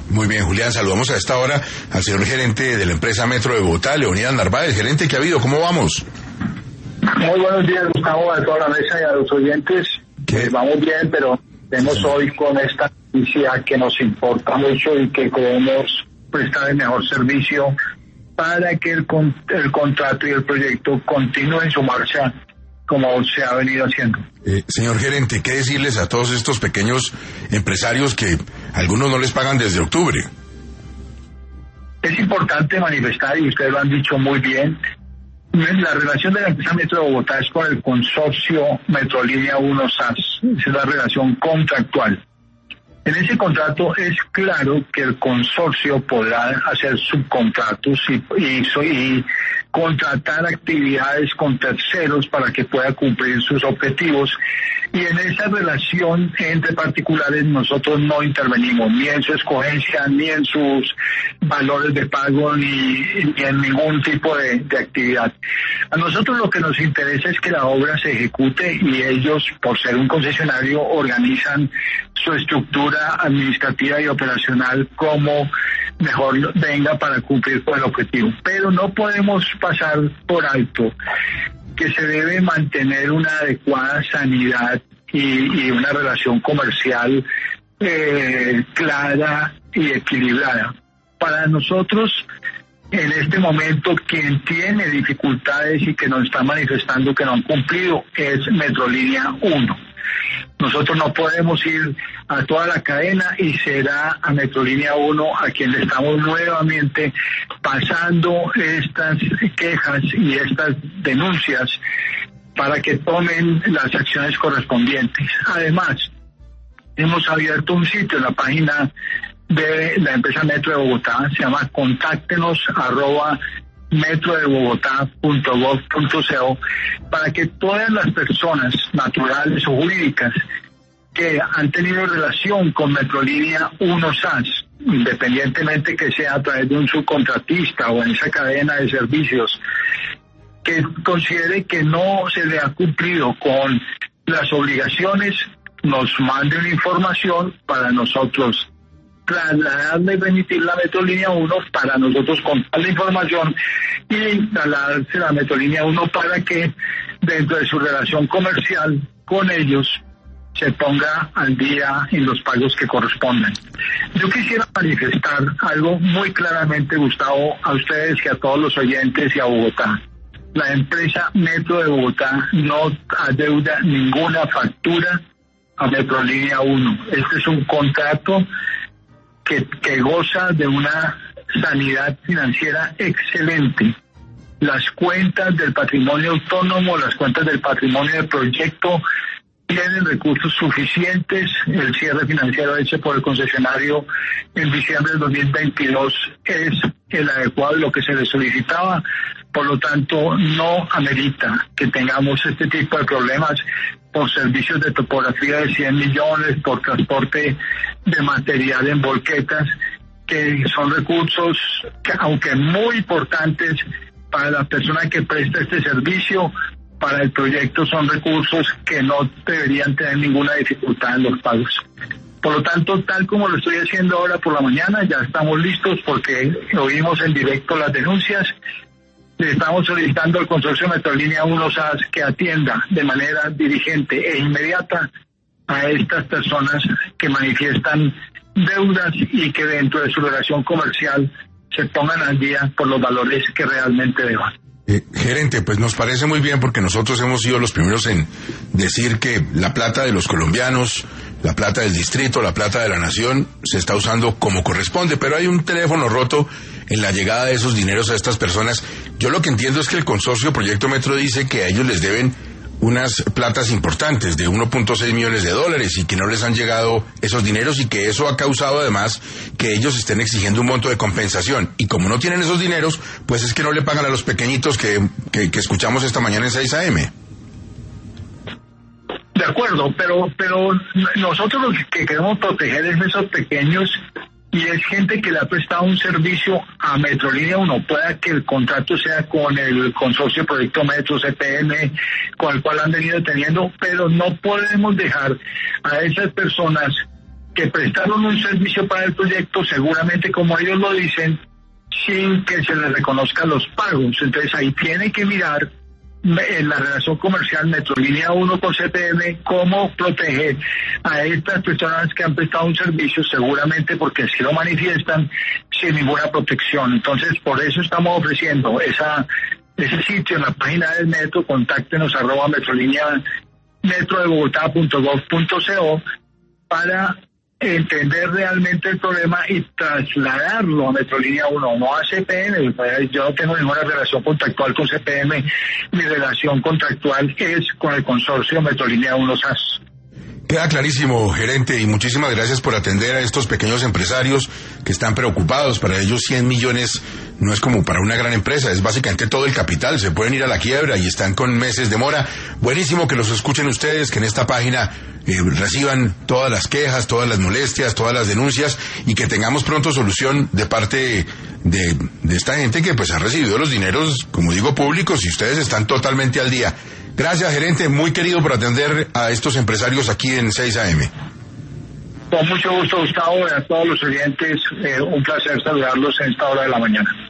Muy bien, Julián, saludamos a esta hora al señor gerente de la empresa Metro de Bogotá, Leonidas Narváez. Gerente, ¿qué ha habido? ¿Cómo vamos? Muy buenos días, Gustavo, a toda la mesa y a los oyentes. Vamos bien, pero tenemos hoy con esta noticia que nos importa mucho y que queremos prestar el mejor servicio para que el contrato y el proyecto continúen su marcha como se ha venido haciendo. Señor gerente, ¿qué decirles a todos estos pequeños empresarios que algunos no les pagan desde octubre? Es importante manifestar, y ustedes lo han dicho muy bien, la relación de la empresa Metro de Bogotá es con el consorcio Metrolínea 1 SAS, es la relación contractual. En ese contrato es claro que el consorcio podrá hacer subcontratos y contratar actividades con terceros para que pueda cumplir sus objetivos. Y en esa relación entre particulares nosotros no intervenimos ni en su escogencia, ni en sus valores de pago, ni en ningún tipo de actividad. A nosotros lo que nos interesa es que la obra se ejecute y ellos, por ser un concesionario, organizan su estructura administrativa y operacional como mejor venga para cumplir con el objetivo. Pero no podemos pasar por alto que se debe mantener una adecuada sanidad y una relación comercial clara y equilibrada. Para nosotros, en este momento, quien tiene dificultades y que nos está manifestando que no han cumplido es Metrolínea 1. Nosotros no podemos ir a toda la cadena y será a Metrolínea 1 a quien le estamos nuevamente pasando estas quejas y estas denuncias para que tomen las acciones correspondientes. Además, hemos abierto un sitio en la página de la empresa Metro de Bogotá, se llama contáctenos@metrodebogotá.gov.co, para que todas las personas naturales o jurídicas que han tenido relación con Metrolínea 1 SAS, independientemente que sea a través de un subcontratista o en esa cadena de servicios, que considere que no se le ha cumplido con las obligaciones, nos mande una información para nosotros trasladarle y remitir la Metrolínea 1 para nosotros contar la información y trasladarse a la Metrolínea 1 para que dentro de su relación comercial con ellos se ponga al día en los pagos que corresponden. Yo quisiera manifestar algo muy claramente, Gustavo, a ustedes y a todos los oyentes y a Bogotá. La empresa Metro de Bogotá no adeuda ninguna factura a Metrolínea 1. Este es un contrato que goza de una sanidad financiera excelente. Las cuentas del patrimonio autónomo, las cuentas del patrimonio del proyecto tienen recursos suficientes. El cierre financiero hecho por el concesionario en diciembre del 2022 es el adecuado de lo que se le solicitaba. Por lo tanto, no amerita que tengamos este tipo de problemas por servicios de topografía de 100 millones, por transporte de material en volquetas, que son recursos que, aunque muy importantes para la persona que presta este servicio, para el proyecto son recursos que no deberían tener ninguna dificultad en los pagos. Por lo tanto, tal como lo estoy haciendo ahora por la mañana, ya estamos listos porque oímos en directo las denuncias. Le estamos solicitando al consorcio Metrolínea 1 SAS que atienda de manera diligente e inmediata a estas personas que manifiestan deudas y que dentro de su relación comercial se pongan al día por los valores que realmente deban. Gerente, pues nos parece muy bien porque nosotros hemos sido los primeros en decir que la plata de los colombianos, la plata del distrito, la plata de la nación se está usando como corresponde, pero hay un teléfono roto en la llegada de esos dineros a estas personas. Yo lo que entiendo es que el consorcio Proyecto Metro dice que a ellos les deben unas platas importantes de 1.6 millones de dólares y que no les han llegado esos dineros y que eso ha causado además que ellos estén exigiendo un monto de compensación. Y como no tienen esos dineros, pues es que no le pagan a los pequeñitos que escuchamos esta mañana en 6 AM. De acuerdo, pero nosotros lo que queremos proteger es esos pequeños y es gente que le ha prestado un servicio a Metrolínea 1. Pueda que el contrato sea con el consorcio Proyecto Metro, CPM, con el cual han venido teniendo, pero no podemos dejar a esas personas que prestaron un servicio para el proyecto, seguramente como ellos lo dicen, sin que se les reconozcan los pagos. Entonces ahí tiene que mirar en la relación comercial Metrolínea 1 con CPM cómo proteger a estas personas que han prestado un servicio, seguramente porque así lo manifiestan, sin ninguna protección. Entonces por eso estamos ofreciendo ese sitio en la página del Metro. Contáctenos @metrolínea metrodebogotá.gov.co para entender realmente el problema y trasladarlo a Metrolínea 1, no a CPM. Yo no tengo ninguna relación contractual con CPM, mi relación contractual es con el consorcio Metrolínea 1 SAS. Queda clarísimo, gerente, y muchísimas gracias por atender a estos pequeños empresarios que están preocupados. Para ellos 100 millones no es como para una gran empresa, es básicamente todo el capital, se pueden ir a la quiebra y están con meses de mora. Buenísimo que los escuchen ustedes, que en esta página reciban todas las quejas, todas las molestias, todas las denuncias, y que tengamos pronto solución de parte de esta gente que pues ha recibido los dineros, como digo, públicos, y ustedes están totalmente al día. Gracias, gerente, muy querido por atender a estos empresarios aquí en 6 AM. Con mucho gusto, Gustavo, y a todos los oyentes, un placer saludarlos en esta hora de la mañana.